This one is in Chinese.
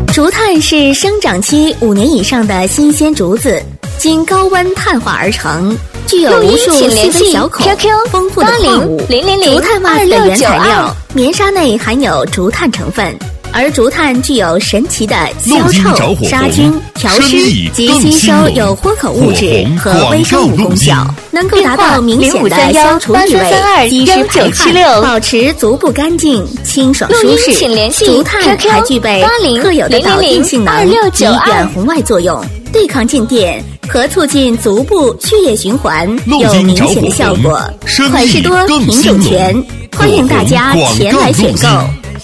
竹炭是生长期5年以上的新鲜竹子，经高温碳化而成，具有无数细微小孔、丰富的矿物。竹炭袜子的原材料棉纱内含有竹炭成分，而竹炭具有神奇的消臭、杀菌、调湿及吸收有豁口物质和微生物功效，能够达到明显的消除异味、及时排汗、保持足部干净、清爽舒适。竹炭还具备特有的导电性能及远红外作用，对抗静电和促进足部血液循环有明显的效果。款式多，品种全，欢迎大家前来选购。